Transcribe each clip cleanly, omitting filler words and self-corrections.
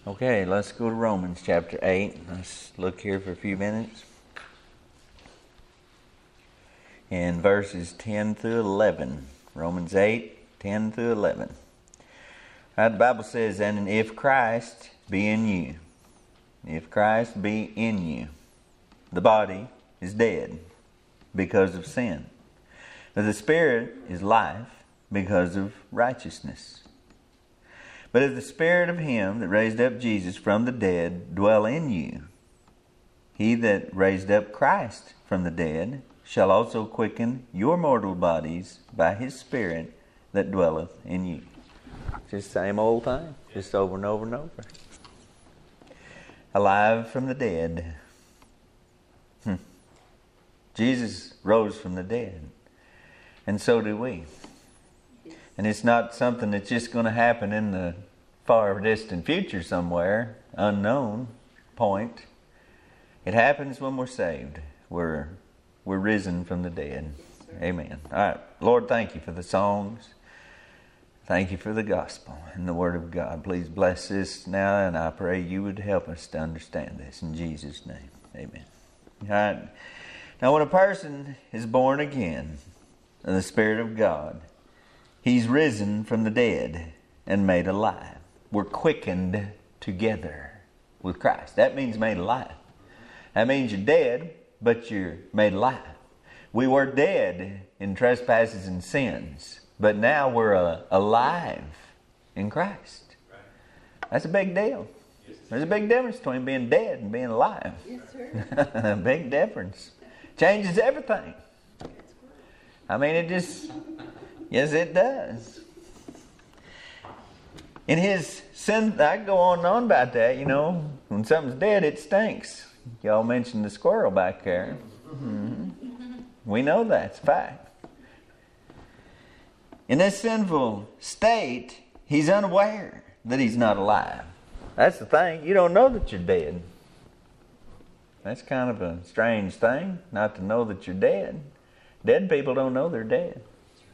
Okay, let's go to Romans chapter 8. Let's look here for a few minutes. In verses 10 through 11. Romans 8, 10 through 11. The Bible says, "And if Christ be in you, the body is dead because of sin. But the Spirit is life because of righteousness. But if the Spirit of Him that raised up Jesus from the dead dwell in you, He that raised up Christ from the dead shall also quicken your mortal bodies by His Spirit that dwelleth in you." Just the same old thing, just over and over and over. Alive from the dead. Jesus rose from the dead. And so do we. And it's not something that's just going to happen in the far distant future somewhere, unknown point. It happens when we're saved. We're risen from the dead. Amen. All right. Lord, thank you for the songs. Thank you for the gospel and the word of God. Please bless this now, and I pray you would help us to understand this. In Jesus' name, amen. All right. Now, when a person is born again in the Spirit of God, he's risen from the dead and made alive. We're quickened together with Christ. That means made alive. That means you're dead, but you're made alive. We were dead in trespasses and sins, but now we're alive in Christ. That's a big deal. There's a big difference between being dead and being alive. Yes, sir. A big difference. Changes everything. I mean, it just... Yes, it does. In His sin, I can go on and on about that, you know. When something's dead, it stinks. Y'all mentioned the squirrel back there. Mm-hmm. We know that's a fact. In this sinful state, he's unaware that he's not alive. That's the thing. You don't know that you're dead. That's kind of a strange thing, not to know that you're dead. Dead people don't know they're dead.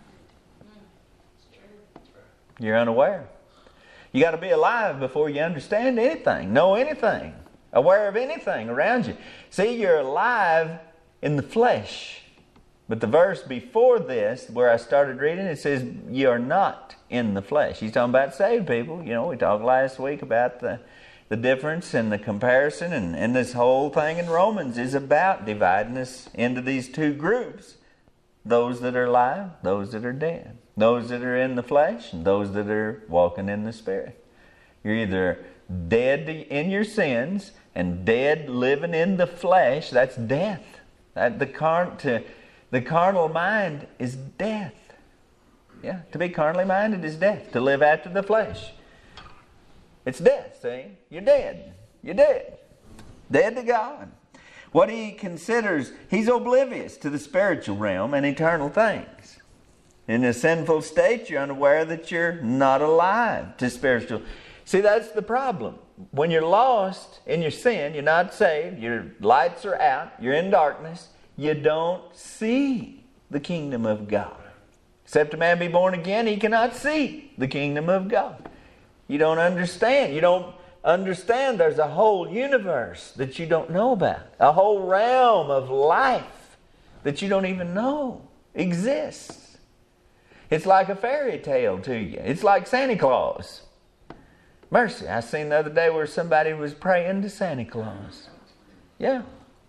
You're unaware. You got to be alive before you understand anything, know anything, aware of anything around you. See, you're alive in the flesh. But the verse before this, where I started reading, it says, "You are not in the flesh." He's talking about saved people. You know, we talked last week about the difference and the comparison. And this whole thing in Romans is about dividing us into these two groups. Those that are alive, those that are dead. Those that are in the flesh, and those that are walking in the Spirit. You're either dead in your sins and dead living in the flesh. That's death. The carnal mind is death. Yeah, to be carnally minded is death. To live after the flesh, it's death. See, you're dead. You're dead. Dead to God. What he considers, he's oblivious to the spiritual realm and eternal things. In a sinful state, you're unaware that you're not alive to spiritual. See, that's the problem. When you're lost in your sin, you're not saved, your lights are out, you're in darkness, you don't see the kingdom of God. Except a man be born again, he cannot see the kingdom of God. You don't understand. You don't understand there's a whole universe that you don't know about. A whole realm of life that you don't even know exists. It's like a fairy tale to you. It's like Santa Claus. Mercy, I seen the other day where somebody was praying to Santa Claus. Yeah.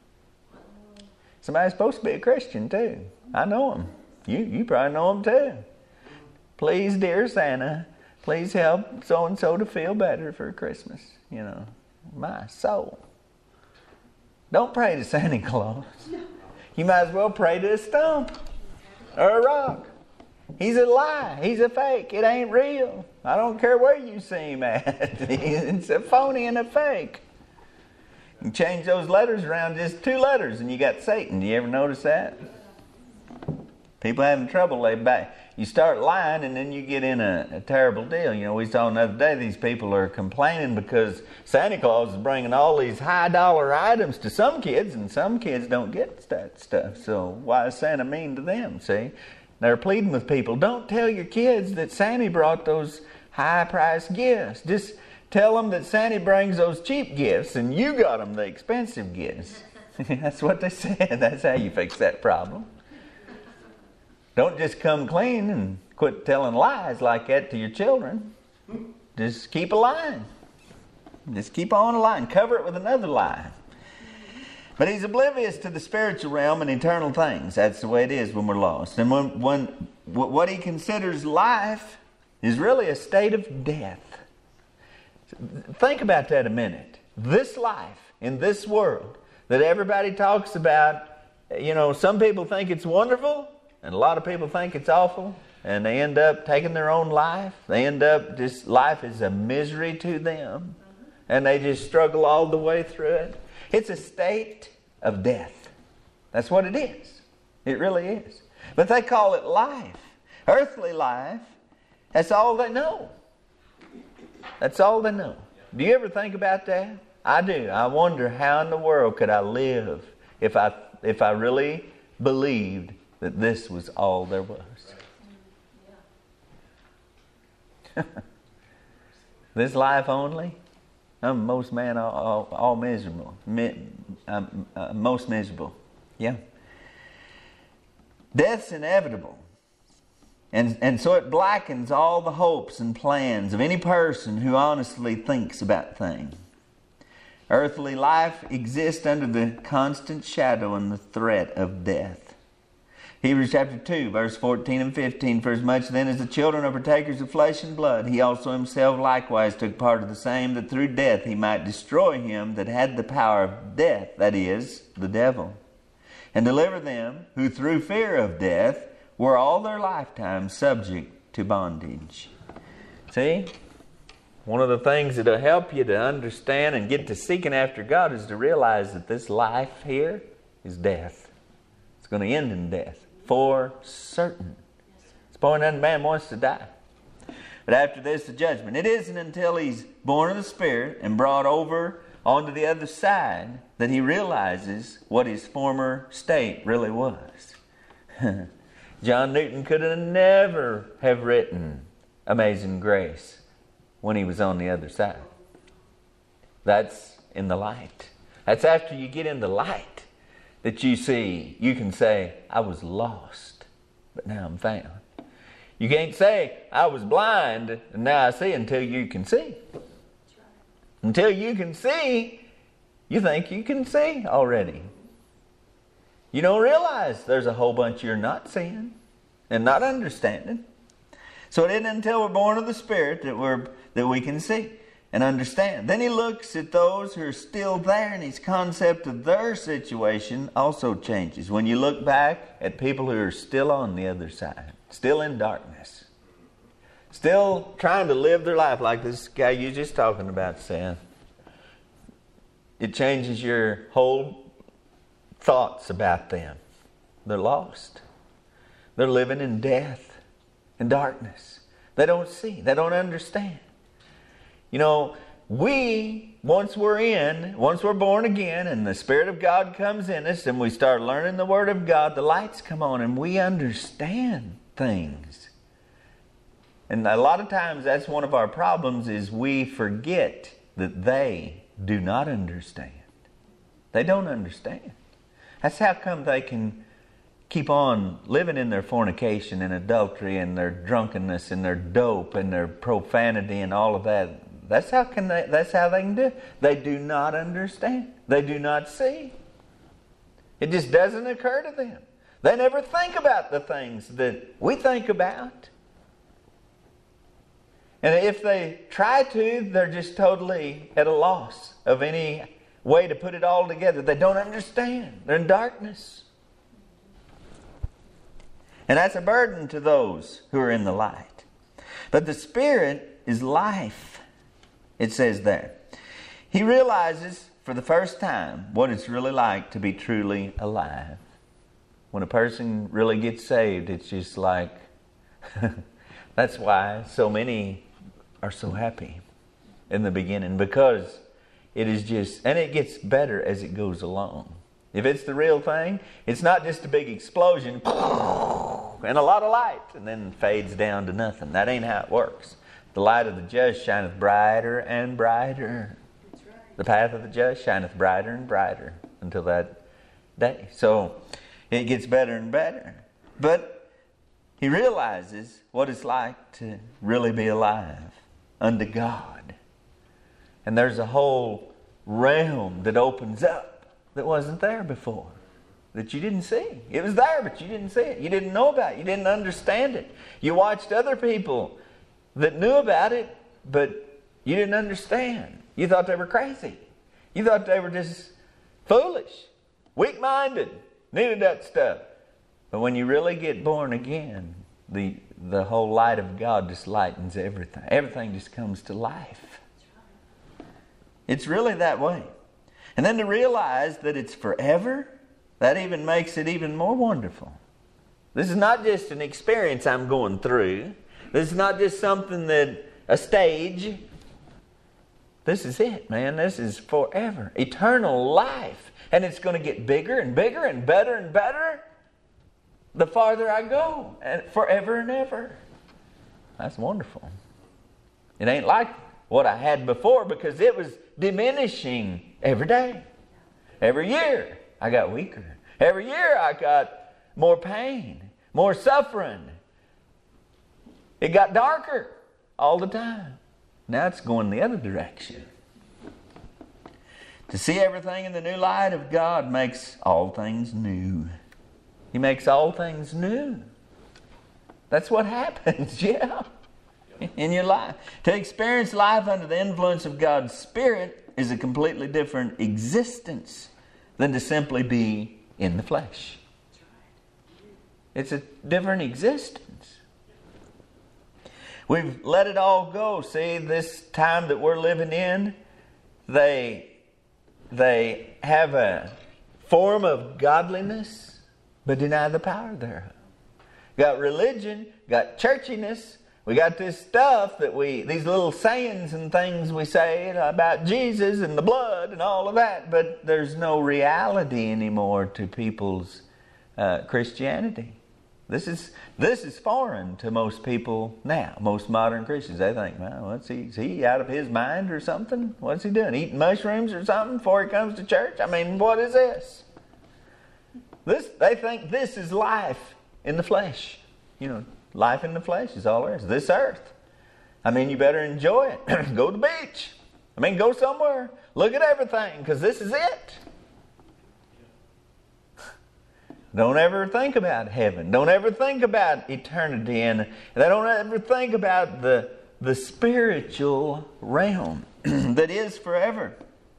Somebody's supposed to be a Christian too. I know him. You probably know him too. Please, dear Santa, please help so-and-so to feel better for Christmas. You know, my soul. Don't pray to Santa Claus. You might as well pray to a stump or a rock. He's a lie. He's a fake. It ain't real. I don't care where you see him at. It's a phony and a fake. You change those letters around, just 2 letters, and you got Satan. Do you ever notice that? People having trouble laid back. You start lying, and then you get in a terrible deal. You know, we saw the other day these people are complaining because Santa Claus is bringing all these high-dollar items to some kids, and some kids don't get that stuff. So why is Santa mean to them, see? They're pleading with people, don't tell your kids that Santa brought those high-priced gifts. Just Tell them that Santa brings those cheap gifts and you got them the expensive gifts. That's what they said. That's how you fix that problem. Don't just come clean and quit telling lies like that to your children. Just keep a line. Just keep on a line. Cover it with another lie. But he's oblivious to the spiritual realm and eternal things. That's the way it is when we're lost. And when what he considers life is really a state of death. Think about that a minute. This life in this world that everybody talks about, some people think it's wonderful and a lot of people think it's awful, and they end up taking their own life. They end up, life is a misery to them, and they just struggle all the way through it. It's a state of death. That's what it is. It really is. But they call it life. Earthly life, that's all they know. That's all they know. Do you ever think about that? I do. I wonder how in the world could I live if I really believed that this was all there was. This life only? I'm most miserable. Most miserable. Yeah. Death's inevitable. And so it blackens all the hopes and plans of any person who honestly thinks about things. Earthly life exists under the constant shadow and the threat of death. Hebrews chapter 2, verse 14 and 15. For as much then as the children are partakers of flesh and blood, he also himself likewise took part of the same, that through death he might destroy him that had the power of death, that is, the devil, and deliver them who through fear of death were all their lifetime subject to bondage. See? One of the things that will help you to understand and get to seeking after God is to realize that this life here is death. It's going to end in death. For certain. It's born and man wants to die. But after this, the judgment. It isn't until he's born of the Spirit and brought over onto the other side that he realizes what his former state really was. John Newton could have never have written Amazing Grace when he was on the other side. That's in the light. That's after you get in the light that you see, you can say, I was lost, but now I'm found. You can't say, I was blind, and now I see, until you can see. Until you can see, you think you can see already. You don't realize there's a whole bunch you're not seeing and not understanding. So it isn't until we're born of the Spirit that we can see and understand. Then he looks at those who are still there, and his concept of their situation also changes. When you look back at people who are still on the other side, still in darkness, still trying to live their life like this guy you were just talking about, Seth, it changes your whole thoughts about them. They're lost. They're living in death and darkness. They don't see. They don't understand. Once we're born again and the Spirit of God comes in us and we start learning the Word of God, the lights come on and we understand things. And a lot of times that's one of our problems, is we forget that they do not understand. They don't understand. That's how come they can keep on living in their fornication and adultery and their drunkenness and their dope and their profanity and all of that. That's how they can do it. They do not understand. They do not see. It just doesn't occur to them. They never think about the things that we think about. And if they try to, they're just totally at a loss of any way to put it all together. They don't understand. They're in darkness. And that's a burden to those who are in the light. But the Spirit is life. It says there. He realizes for the first time what it's really like to be truly alive. When a person really gets saved, it's just like, that's why so many are so happy in the beginning, because it is just, and it gets better as it goes along. If it's the real thing, it's not just a big explosion and a lot of light and then fades down to nothing. That ain't how it works. The light of the just shineth brighter and brighter. That's right. The path of the just shineth brighter and brighter until that day. So it gets better and better. But he realizes what it's like to really be alive unto God. And there's a whole realm that opens up that wasn't there before, that you didn't see. It was there, but you didn't see it. You didn't know about it. You didn't understand it. You watched other people that knew about it, but you didn't understand. You thought they were crazy. You thought they were just foolish, weak-minded, needed that stuff. But when you really get born again, the whole light of God just lightens everything. Everything just comes to life. It's really that way. And then to realize that it's forever, that even makes it even more wonderful. This is not just an experience I'm going through. This is not just something that, a stage. This is it, man. This is forever. Eternal life. And it's going to get bigger and bigger and better and better the farther I go. And forever and ever. That's wonderful. It ain't like what I had before, because it was diminishing every day. Every year I got weaker. Every year I got more pain, more suffering. It got darker all the time. Now it's going the other direction. To see everything in the new light of God makes all things new. He makes all things new. That's what happens, yeah, in your life. To experience life under the influence of God's Spirit is a completely different existence than to simply be in the flesh. It's a different existence. We've let it all go. See, this time that we're living in, they have a form of godliness, but deny the power thereof. Got religion, got churchiness. We got this stuff that these little sayings and things we say about Jesus and the blood and all of that, but there's no reality anymore to people's Christianity. This is foreign to most people now. Most modern Christians, they think, well, is he out of his mind or something? What's he doing? Eating mushrooms or something before he comes to church? I mean, what is this? They think this is life in the flesh. You know, life in the flesh is all there is. This earth. I mean, you better enjoy it. Go to the beach. I mean, go somewhere. Look at everything, because this is it. Don't ever think about heaven. Don't ever think about eternity. And they don't ever think about the spiritual realm that is forever.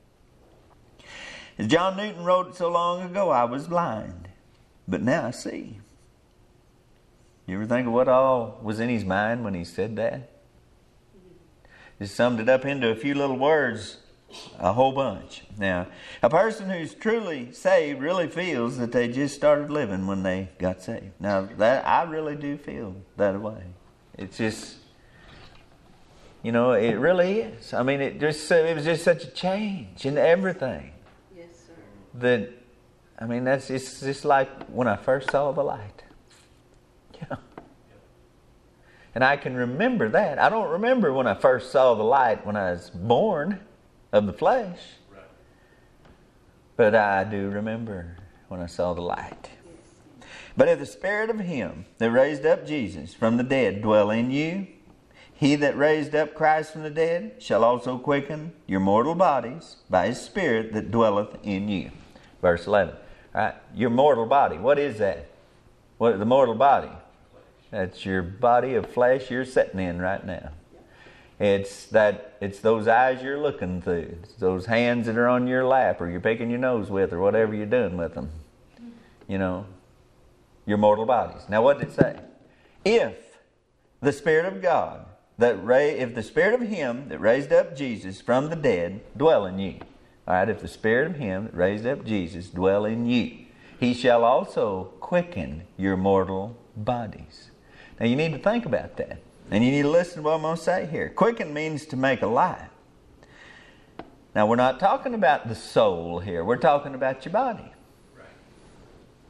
As John Newton wrote so long ago, I was blind, but now I see. You ever think of what all was in his mind when he said that? Just summed it up into a few little words. A whole bunch. Now, a person who's truly saved really feels that they just started living when they got saved. Now, that I really do feel that way. It's just, you know, it really is. I mean, it was just such a change in everything. Yes, sir. That, I mean, it's just like when I first saw the light. Yeah. And I can remember that. I don't remember when I first saw the light when I was born of the flesh. Right. But I do remember when I saw the light. Yes. But if the Spirit of Him that raised up Jesus from the dead dwell in you, He that raised up Christ from the dead shall also quicken your mortal bodies by His Spirit that dwelleth in you. Verse 11. All right, your mortal body. What is that? What the mortal body? That's your body of flesh you're sitting in right now. It's those eyes you're looking through. It's those hands that are on your lap or you're picking your nose with or whatever you're doing with them. You know, your mortal bodies. Now what did it say? If the Spirit of God, if the Spirit of Him that raised up Jesus from the dead dwell in you. All right, if the Spirit of Him that raised up Jesus dwell in you, He shall also quicken your mortal bodies. Now you need to think about that. And you need to listen to what I'm going to say here. Quicken means to make alive. Now, we're not talking about the soul here. We're talking about your body. Right.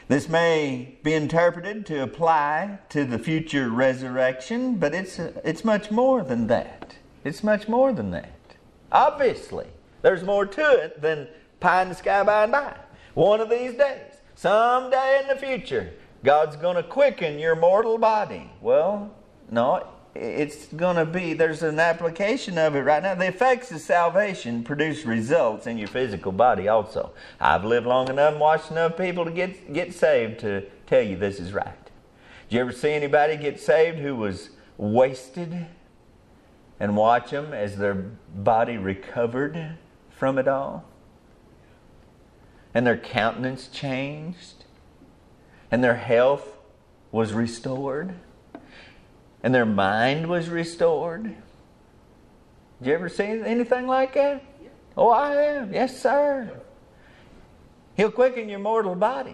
This may be interpreted to apply to the future resurrection, but it's much more than that. It's much more than that. Obviously, there's more to it than pie in the sky by and by. One of these days, someday in the future, God's going to quicken your mortal body. Well, no, it's going to be, there's an application of it right now. The effects of salvation produce results in your physical body also. I've lived long enough and watched enough people to get saved to tell you this is right. Did you ever see anybody get saved who was wasted? And watch them as their body recovered from it all? And their countenance changed? And their health was restored? And their mind was restored? Did you ever see anything like that? Oh, I have. Yes, sir. He'll quicken your mortal body.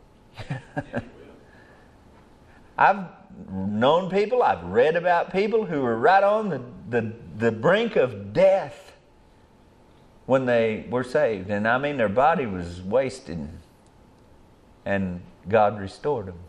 I've known people, I've read about people who were right on the brink of death when they were saved. And I mean, their body was wasted. And God restored them.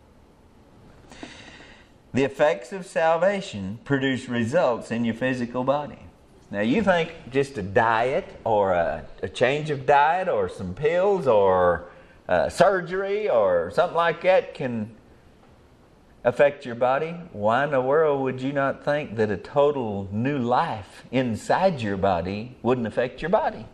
The effects of salvation produce results in your physical body. Now you think just a diet or a change of diet or some pills or surgery or something like that can affect your body? Why in the world would you not think that a total new life inside your body wouldn't affect your body?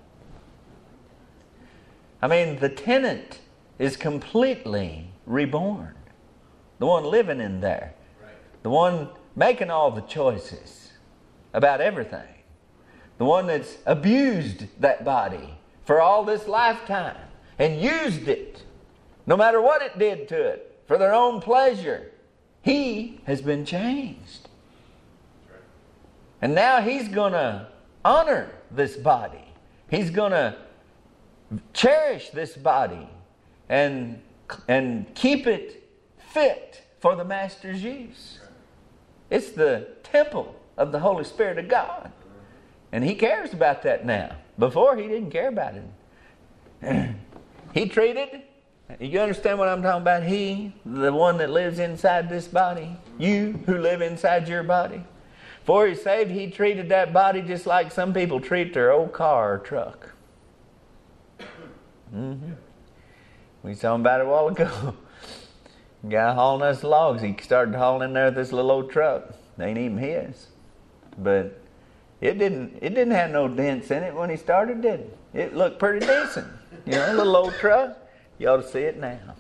I mean, the tenant is completely reborn. The one living in there. The one making all the choices about everything. The one that's abused that body for all this lifetime and used it, no matter what it did to it, for their own pleasure. He has been changed. And now he's going to honor this body. He's going to cherish this body and keep it fit for the Master's use. It's the temple of the Holy Spirit of God. And he cares about that now. Before, he didn't care about it. He treated, you understand what I'm talking about? He, the one that lives inside this body. You who live inside your body. Before he's saved, he treated that body just like some people treat their old car or truck. We saw about it a while ago. Guy hauling us logs. He started hauling in there with this little old truck. It ain't even his. But it didn't have no dents in it when he started, did it? It looked pretty decent. You know, a little old truck. You ought to see it now.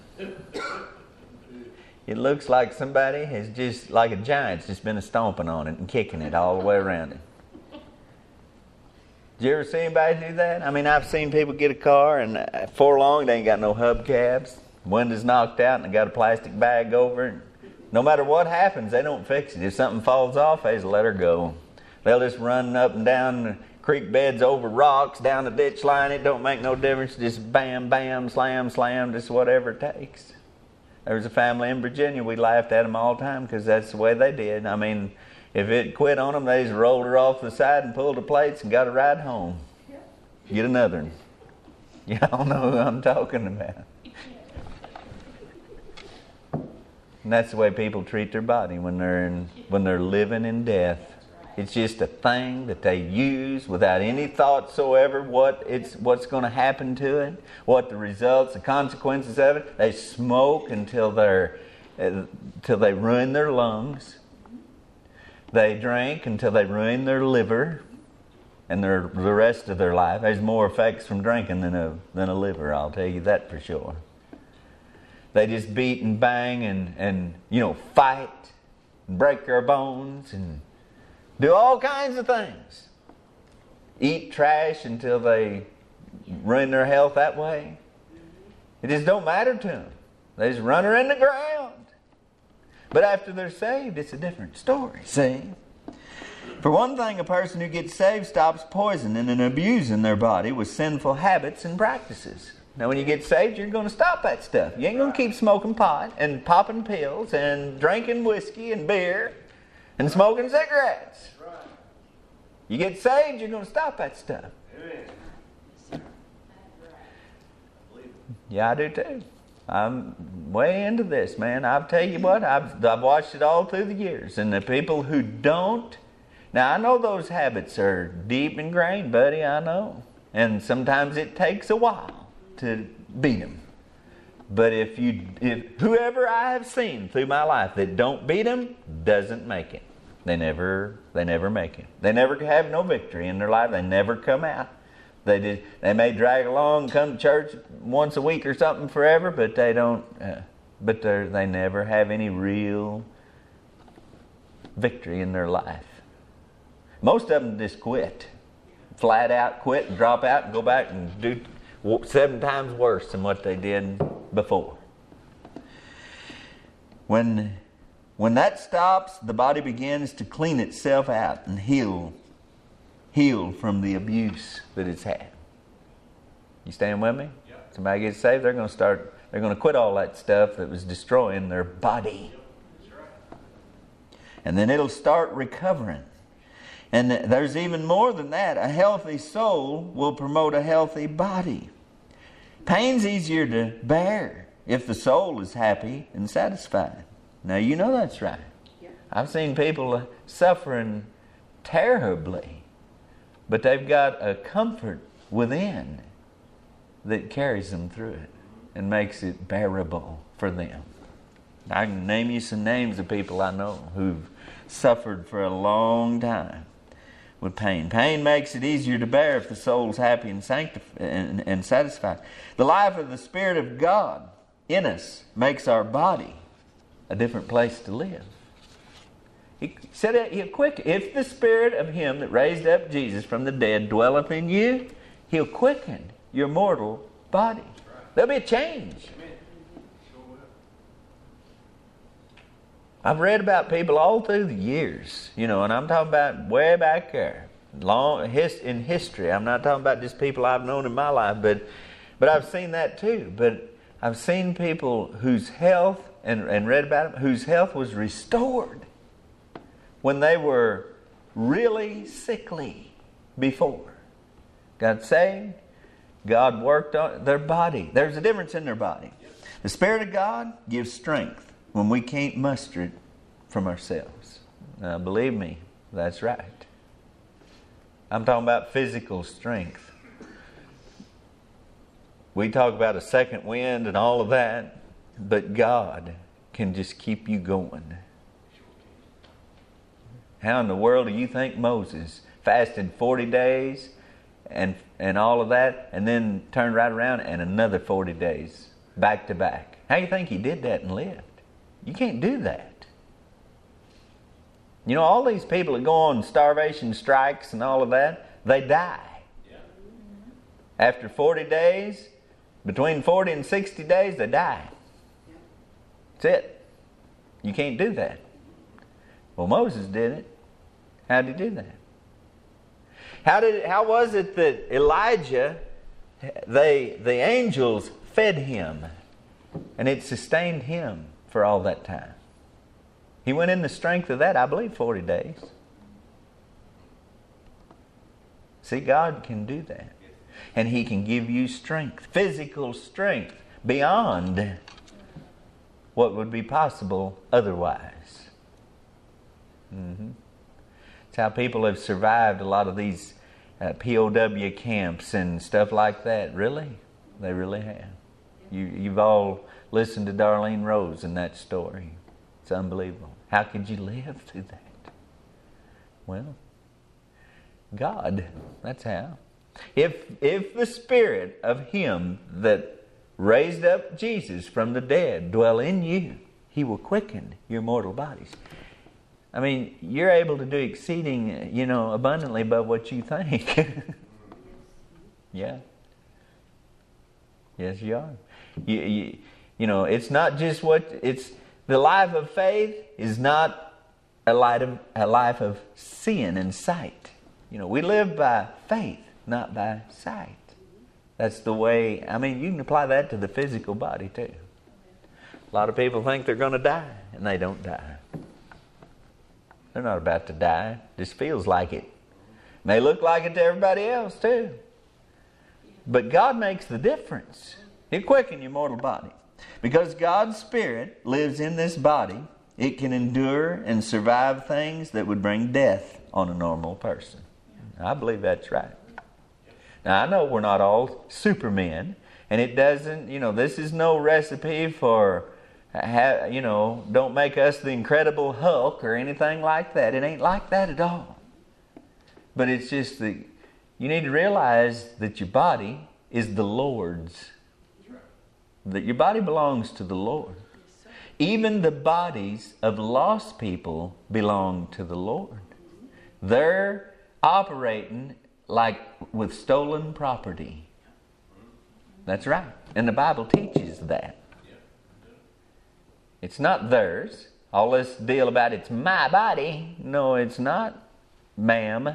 It looks like somebody has just, like a giant's just been stomping on it and kicking it all the way around it. Did you ever see anybody do that? I mean, I've seen people get a car and before long they ain't got no hubcaps. Windows knocked out and they got a plastic bag over it. No matter what happens, they don't fix it. If something falls off, they just let her go. They'll just run up and down the creek beds, over rocks, down the ditch line. It don't make no difference. Just bam, bam, slam, slam, just whatever it takes. There was a family in Virginia. We laughed at them all the time because that's the way they did. I mean, if it quit on them, they just rolled her off the side and pulled the plates and got a ride home. Get another one. Y'all know who I'm talking about. And that's the way people treat their body when they're living in death. It's just a thing that they use without any thought whatsoever what's going to happen to it, what the results, the consequences of it. They smoke until they ruin their lungs. They drink until they ruin their liver and the rest of their life. There's more effects from drinking than a liver, I'll tell you that for sure. They just beat and bang and fight and break their bones and do all kinds of things. Eat trash until they ruin their health that way. It just don't matter to them. They just run her in the ground. But after they're saved, it's a different story, see? For one thing, a person who gets saved stops poisoning and abusing their body with sinful habits and practices. Now, when you get saved, you're going to stop that stuff. You ain't going to keep smoking pot and popping pills and drinking whiskey and beer and smoking cigarettes. You get saved, you're going to stop that stuff. Yeah, I do too. I'm way into this, man. I'll tell you what, I've watched it all through the years. And the people who don't, now I know those habits are deep ingrained, buddy, I know. And sometimes it takes a while to beat them. But if whoever I have seen through my life that don't beat them, doesn't make it. They never make it. They never have no victory in their life. They never come out. They may drag along, come to church once a week or something forever, but they don't. They never have any real victory in their life. Most of them just quit, flat out quit and drop out and go back and do 7 times worse than what they did before. When that stops, the body begins to clean itself out and heal from the abuse that it's had. You staying with me? Yep. Somebody gets saved, they're going to quit all that stuff that was destroying their body. Yep. That's right. And then it'll start recovering. And there's even more than that. A healthy soul will promote a healthy body. Pain's easier to bear if the soul is happy and satisfied. Now you know that's right. Yep. I've seen people suffering terribly, but they've got a comfort within that carries them through it and makes it bearable for them. I can name you some names of people I know who've suffered for a long time with pain. Pain makes it easier to bear if the soul's happy and satisfied. The life of the Spirit of God in us makes our body a different place to live. He said it quick. If the Spirit of Him that raised up Jesus from the dead dwelleth in you, He'll quicken your mortal body. There'll be a change. I've read about people all through the years, and I'm talking about way back there, in history. I'm not talking about just people I've known in my life, but I've seen that too. But I've seen people whose health, and read about them, whose health was restored when they were really sickly before. Got saved. God worked on their body. There's a difference in their body. The Spirit of God gives strength when we can't muster it from ourselves. Now, believe me, that's right. I'm talking about physical strength. We talk about a second wind and all of that, but God can just keep you going. How in the world do you think Moses fasted 40 days and all of that, and then turned right around and another 40 days back to back? How do you think he did that and lived? You can't do that. All these people that go on starvation strikes and all of that, they die. Yeah. After 40 days, between 40 and 60 days, they die. Yeah. That's it. You can't do that. Well, Moses did it. How did he do that? How was it that Elijah, the angels fed him and it sustained him for all that time? He went in the strength of that, I believe, 40 days. See, God can do that. And He can give you strength, physical strength, beyond what would be possible otherwise. It's how people have survived a lot of these POW camps and stuff like that. Really? They really have. You've all listened to Darlene Rose and that story. It's unbelievable. How could you live through that? Well, God, that's how. If the Spirit of Him that raised up Jesus from the dead dwell in you, He will quicken your mortal bodies. I mean, you're able to do exceeding, abundantly above what you think. Yeah. Yes, you are. It's not just the life of faith is not a life of seeing and sight. We live by faith, not by sight. That's the way, you can apply that to the physical body too. A lot of people think they're going to die, and they don't die. They're not about to die. Just feels like it. May look like it to everybody else too. But God makes the difference. He'll quicken your mortal body. Because God's Spirit lives in this body, it can endure and survive things that would bring death on a normal person. I believe that's right. Now, I know we're not all supermen, and it doesn't, this is no recipe for, don't make us the Incredible Hulk or anything like that. It ain't like that at all. But it's just that you need to realize that your body is the Lord's. That your body belongs to the Lord. Even the bodies of lost people belong to the Lord. They're operating like with stolen property. That's right. And the Bible teaches that. It's not theirs. All this deal about it's my body. No, it's not, ma'am.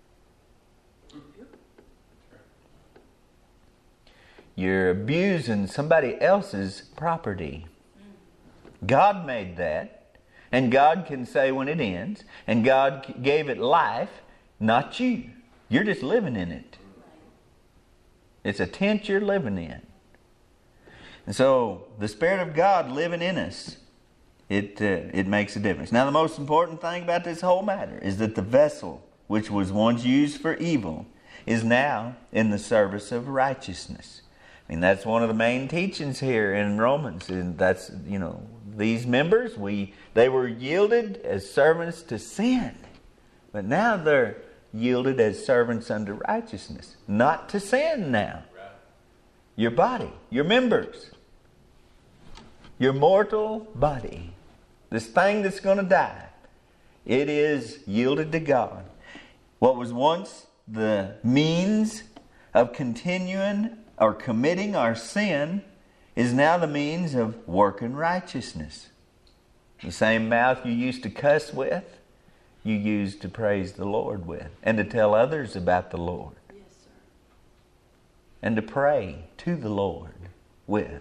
You're abusing somebody else's property. God made that. And God can say when it ends. And God gave it life, not you. You're just living in it. It's a tent you're living in. And so, the Spirit of God living in us, it makes a difference. Now, the most important thing about this whole matter is that the vessel, which was once used for evil, is now in the service of righteousness. I mean, that's one of the main teachings here in Romans. And that's, these members, they were yielded as servants to sin. But now they're yielded as servants unto righteousness. Not to sin now. Your body, your members, your mortal body, this thing that's going to die, it is yielded to God. What was once the means of continuing or committing our sin is now the means of working righteousness. The same mouth you used to cuss with, you use to praise the Lord with, and to tell others about the Lord. Yes, sir. And to pray to the Lord with.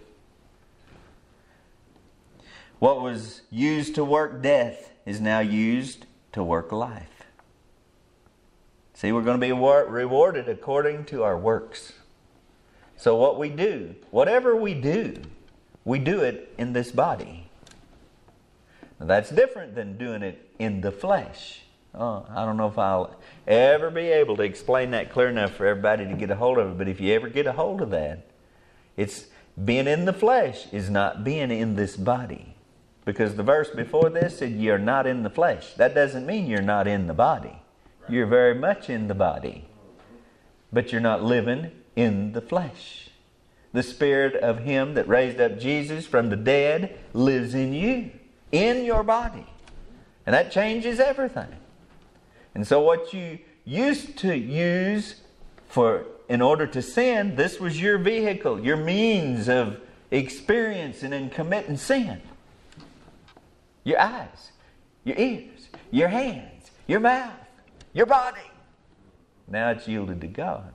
What was used to work death is now used to work life. See, we're going to be rewarded according to our works. So what we do, whatever we do it in this body. Now, that's different than doing it in the flesh. Oh, I don't know if I'll ever be able to explain that clear enough for everybody to get a hold of it. But if you ever get a hold of that, it's being in the flesh is not being in this body. Because the verse before this said you're not in the flesh. That doesn't mean you're not in the body. You're very much in the body. But you're not living in the flesh. The Spirit of Him that raised up Jesus from the dead lives in you. In your body. And that changes everything. And so what you used to use in order to sin, this was your vehicle, your means of experiencing and committing sin. Your eyes, your ears, your hands, your mouth, your body. Now it's yielded to God.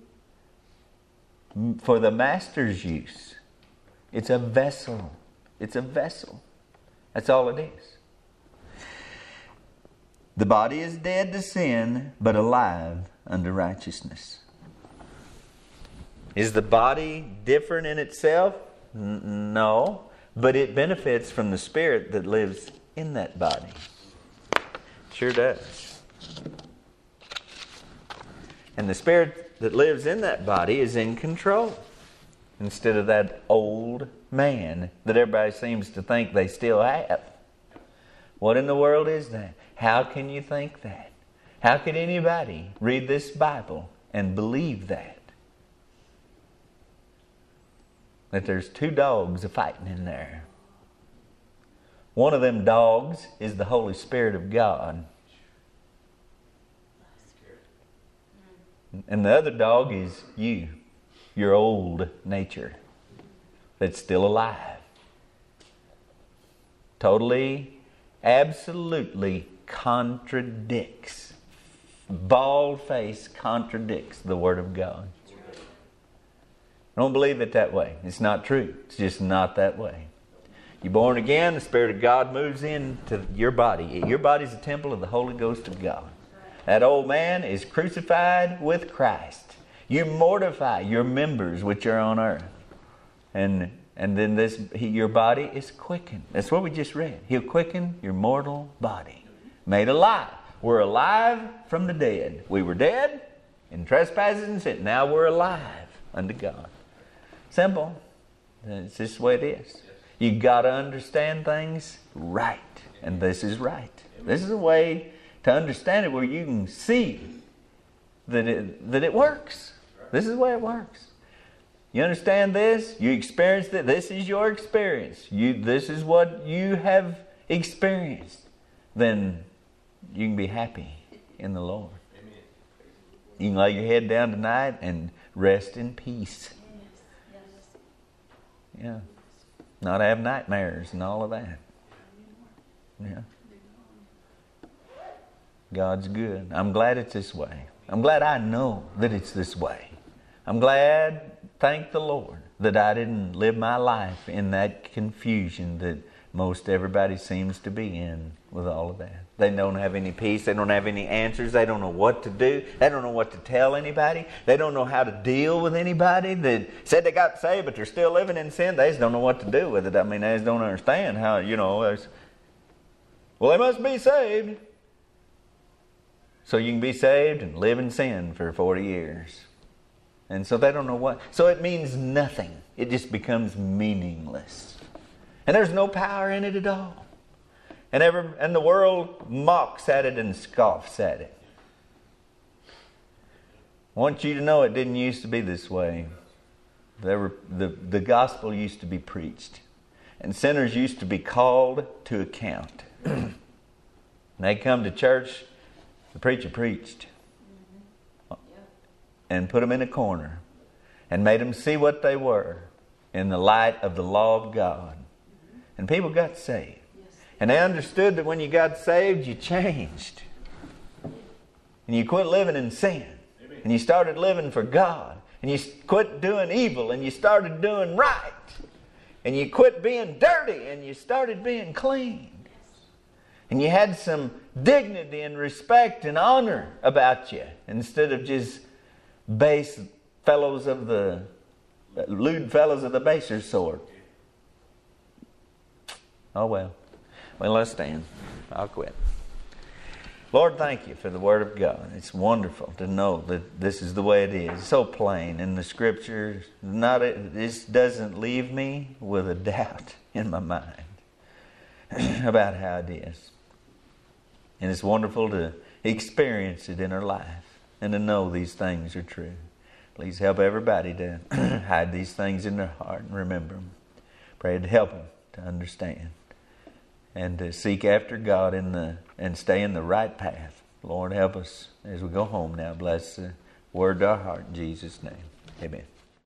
For the Master's use. It's a vessel. It's a vessel. That's all it is. The body is dead to sin, but alive unto righteousness. Is the body different in itself? No. But it benefits from the Spirit that lives in that body. Sure does. And the Spirit that lives in that body is in control. Instead of that old man that everybody seems to think they still have. What in the world is that? How can you think that? How can anybody read this Bible and believe that? That there's two dogs fighting in there. One of them dogs is the Holy Spirit of God. And the other dog is you. Your old nature that's still alive. Totally, absolutely contradicts. Bald face contradicts the Word of God. Don't believe it that way. It's not true. It's just not that way. You're born again, the Spirit of God moves into your body. Your body's a temple of the Holy Ghost of God. That old man is crucified with Christ. You mortify your members which are on earth. And And then your body is quickened. That's what we just read. He'll quicken your mortal body. Made alive. We're alive from the dead. We were dead in trespasses and sin. Now we're alive unto God. Simple. It's just the way it is. You got to understand things right. And this is right. This is a way to understand it where you can see that it works. This is the way it works. You understand this? You experienced it. This is your experience. This is what you have experienced. Then you can be happy in the Lord. Amen. You can lay your head down tonight and rest in peace. Yeah. Not have nightmares and all of that. Yeah. God's good. I'm glad it's this way. I'm glad I know that it's this way. I'm glad, thank the Lord, that I didn't live my life in that confusion that most everybody seems to be in with all of that. They don't have any peace. They don't have any answers. They don't know what to do. They don't know what to tell anybody. They don't know how to deal with anybody that said they got saved but they're still living in sin. They just don't know what to do with it. I mean, they just don't understand how, well, they must be saved. So you can be saved and live in sin for 40 years. And so they don't know what. So it means nothing. It just becomes meaningless. And there's no power in it at all. And the world mocks at it and scoffs at it. I want you to know it didn't used to be this way. The gospel used to be preached. And sinners used to be called to account. They come to church, the preacher preached. And put them in a corner. And made them see what they were in the light of the law of God. And people got saved. And they understood that when you got saved, you changed. And you quit living in sin. Amen. And you started living for God. And you quit doing evil and you started doing right. And you quit being dirty and you started being clean. And you had some dignity and respect and honor about you instead of just base fellows of the lewd fellows of the baser sort. Oh well. Well, let's stand. I'll quit. Lord, thank you for the Word of God. It's wonderful to know that this is the way it is. It's so plain in the Scriptures. This doesn't leave me with a doubt in my mind about how it is. And it's wonderful to experience it in our life and to know these things are true. Please help everybody to hide these things in their heart and remember them. Pray to help them to understand and to seek after God and stay in the right path. Lord, help us as we go home now. Bless the word to our heart in Jesus' name. Amen.